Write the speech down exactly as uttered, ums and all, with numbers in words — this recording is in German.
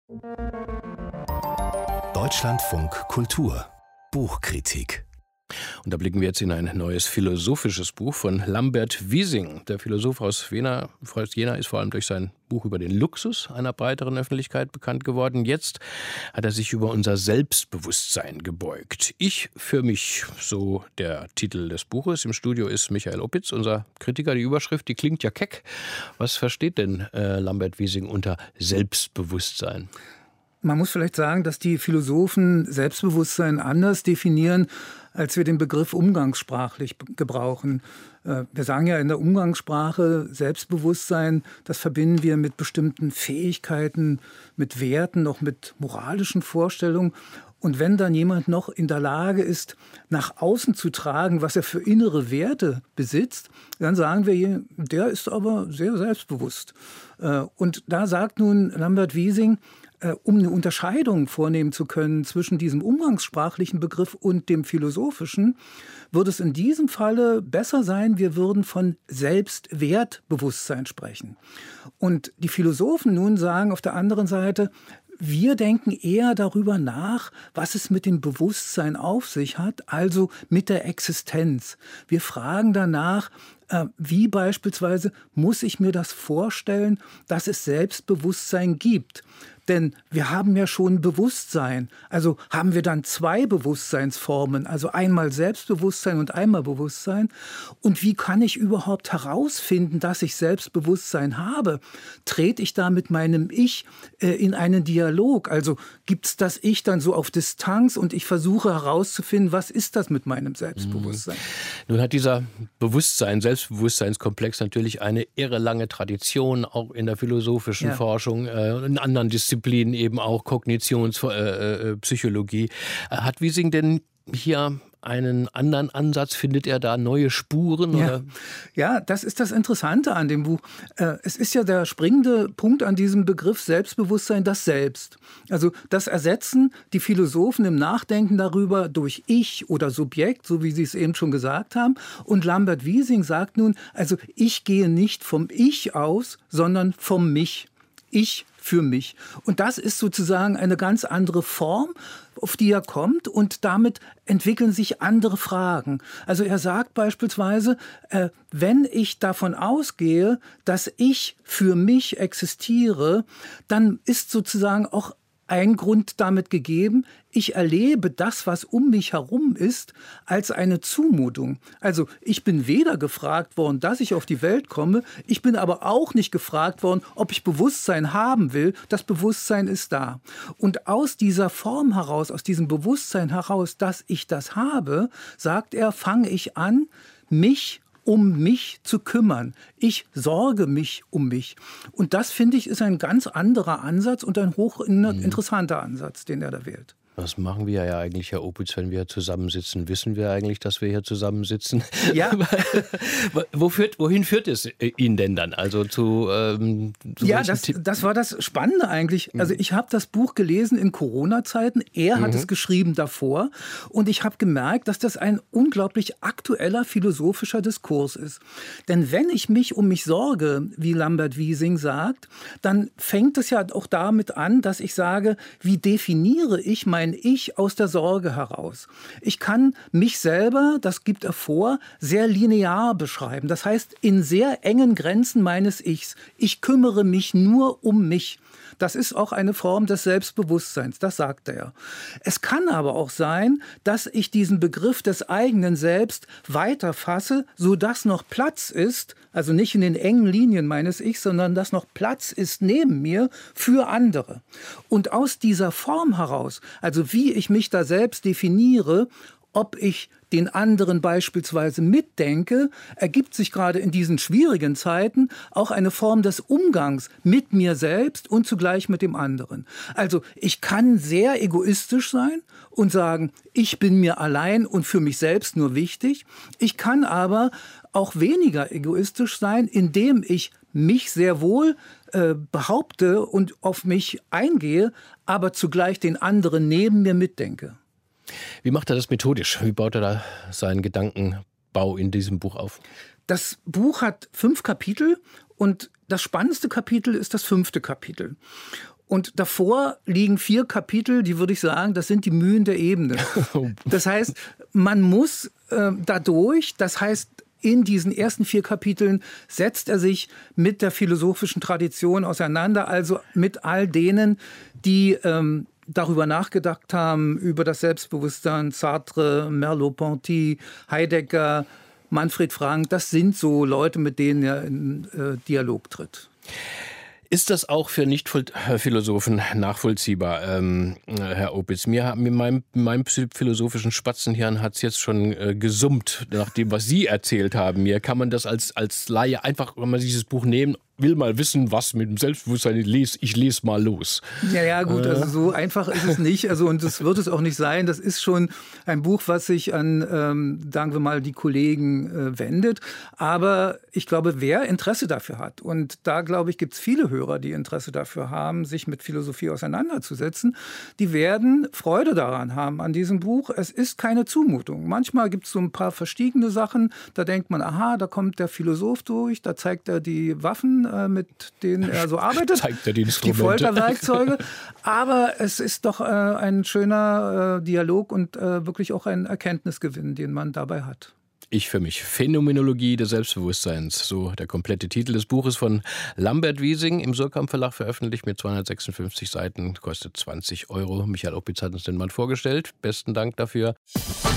Deutschlandfunk Kultur Buchkritik. Und da blicken wir jetzt in ein neues philosophisches Buch von Lambert Wiesing. Der Philosoph aus Jena, aus Jena ist vor allem durch sein Buch über den Luxus einer breiteren Öffentlichkeit bekannt geworden. Jetzt hat er sich über unser Selbstbewusstsein gebeugt. Ich für mich, so der Titel des Buches. Im Studio ist Michael Opitz, unser Kritiker. Die Überschrift, die klingt ja keck. Was versteht denn äh, Lambert Wiesing unter Selbstbewusstsein? Man muss vielleicht sagen, dass die Philosophen Selbstbewusstsein anders definieren, als wir den Begriff umgangssprachlich gebrauchen. Wir sagen ja in der Umgangssprache Selbstbewusstsein, das verbinden wir mit bestimmten Fähigkeiten, mit Werten, auch mit moralischen Vorstellungen. Und wenn dann jemand noch in der Lage ist, nach außen zu tragen, was er für innere Werte besitzt, dann sagen wir, der ist aber sehr selbstbewusst. Und da sagt nun Lambert Wiesing, um eine Unterscheidung vornehmen zu können zwischen diesem umgangssprachlichen Begriff und dem philosophischen, würde es in diesem Falle besser sein, wir würden von Selbstwertbewusstsein sprechen. Und die Philosophen nun sagen auf der anderen Seite, wir denken eher darüber nach, was es mit dem Bewusstsein auf sich hat, also mit der Existenz. Wir fragen danach, wie beispielsweise muss ich mir das vorstellen, dass es Selbstbewusstsein gibt? Denn wir haben ja schon Bewusstsein. Also haben wir dann zwei Bewusstseinsformen, also einmal Selbstbewusstsein und einmal Bewusstsein. Und wie kann ich überhaupt herausfinden, dass ich Selbstbewusstsein habe? Trete ich da mit meinem Ich äh, in einen Dialog? Also gibt es das Ich dann so auf Distanz und ich versuche herauszufinden, was ist das mit meinem Selbstbewusstsein? Mhm. Nun hat dieser Bewusstsein, Selbstbewusstseinskomplex natürlich eine irre lange Tradition, auch in der philosophischen ja. Forschung, äh, in anderen Disziplinen eben auch Kognitionspsychologie. Äh, hat Wiesing denn hier einen anderen Ansatz? Findet er da neue Spuren? Ja, oder? ja, das ist das Interessante an dem Buch. Es ist ja der springende Punkt an diesem Begriff Selbstbewusstsein, das Selbst. Also das ersetzen die Philosophen im Nachdenken darüber durch Ich oder Subjekt, so wie Sie es eben schon gesagt haben. Und Lambert Wiesing sagt nun, also ich gehe nicht vom Ich aus, sondern vom Mich. Ich für mich. Und das ist sozusagen eine ganz andere Form, auf die er kommt, und damit entwickeln sich andere Fragen. Also er sagt beispielsweise, äh, wenn ich davon ausgehe, dass ich für mich existiere, dann ist sozusagen auch ein Grund damit gegeben, ich erlebe das, was um mich herum ist, als eine Zumutung. Also ich bin weder gefragt worden, dass ich auf die Welt komme, ich bin aber auch nicht gefragt worden, ob ich Bewusstsein haben will. Das Bewusstsein ist da. Und aus dieser Form heraus, aus diesem Bewusstsein heraus, dass ich das habe, sagt er, fange ich an, mich um mich zu kümmern. Ich sorge mich um mich. Und das, finde ich, ist ein ganz anderer Ansatz und ein hochinteressanter Ansatz, den er da wählt. Was machen wir ja eigentlich, Herr Opitz, wenn wir zusammensitzen? Wissen wir eigentlich, dass wir hier zusammensitzen? Ja. Wo führt, wohin führt es ihn denn dann? Also zu, ähm, zu ja, das, das war das Spannende eigentlich. Also ich habe das Buch gelesen in Corona-Zeiten. Er hat mhm. es geschrieben davor. Und ich habe gemerkt, dass das ein unglaublich aktueller philosophischer Diskurs ist. Denn wenn ich mich um mich sorge, wie Lambert Wiesing sagt, dann fängt es ja auch damit an, dass ich sage, wie definiere ich mein Ich aus der Sorge heraus. Ich kann mich selber, das gibt er vor, sehr linear beschreiben. Das heißt, in sehr engen Grenzen meines Ichs. Ich kümmere mich nur um mich. Das ist auch eine Form des Selbstbewusstseins, das sagt er. Es kann aber auch sein, dass ich diesen Begriff des eigenen Selbst weiter fasse, sodass noch Platz ist, also nicht in den engen Linien meines Ichs, sondern dass noch Platz ist neben mir für andere. Und aus dieser Form heraus, also wie ich mich da selbst definiere, ob ich den anderen beispielsweise mitdenke, ergibt sich gerade in diesen schwierigen Zeiten auch eine Form des Umgangs mit mir selbst und zugleich mit dem anderen. Also ich kann sehr egoistisch sein und sagen, ich bin mir allein und für mich selbst nur wichtig. Ich kann aber auch weniger egoistisch sein, indem ich mich sehr wohl äh, behaupte und auf mich eingehe, aber zugleich den anderen neben mir mitdenke. Wie macht er das methodisch? Wie baut er da seinen Gedankenbau in diesem Buch auf? Das Buch hat fünf Kapitel und das spannendste Kapitel ist das fünfte Kapitel. Und davor liegen vier Kapitel, die würde ich sagen, das sind die Mühen der Ebene. Das heißt, man muss äh, dadurch, das heißt, in diesen ersten vier Kapiteln setzt er sich mit der philosophischen Tradition auseinander, also mit all denen, die ähm, darüber nachgedacht haben, über das Selbstbewusstsein, Sartre, Merleau-Ponty, Heidegger, Manfred Frank. Das sind so Leute, mit denen er in äh, Dialog tritt. Ist das auch für Nicht-Philosophen nachvollziehbar, ähm, Herr Opitz? Mir, mir meinem, meinem philosophischen Spatzenhirn hat es jetzt schon äh, gesummt, nach dem, was Sie erzählt haben. Mir kann man das als, als Laie einfach, wenn man dieses Buch nehmen, will mal wissen, was mit dem Selbstbewusstsein ich lese, ich lese mal los. Ja, ja, gut, also so einfach ist es nicht. Also, und das wird es auch nicht sein. Das ist schon ein Buch, was sich an, ähm, sagen wir mal, die Kollegen äh, wendet. Aber ich glaube, wer Interesse dafür hat, und da, glaube ich, gibt es viele Hörer, die Interesse dafür haben, sich mit Philosophie auseinanderzusetzen, die werden Freude daran haben, an diesem Buch. Es ist keine Zumutung. Manchmal gibt es so ein paar verstiegene Sachen, da denkt man, aha, da kommt der Philosoph durch, da zeigt er die Waffen, mit denen er so arbeitet, zeigt er die die Folterwerkzeuge. Aber es ist doch äh, ein schöner äh, Dialog und äh, wirklich auch ein Erkenntnisgewinn, den man dabei hat. Ich für mich. Phänomenologie des Selbstbewusstseins, so der komplette Titel des Buches von Lambert Wiesing, im Surkamp Verlag veröffentlicht mit zweihundertsechsundfünfzig Seiten, kostet zwanzig Euro. Michael Opitz hat uns den Mann vorgestellt. Besten Dank dafür.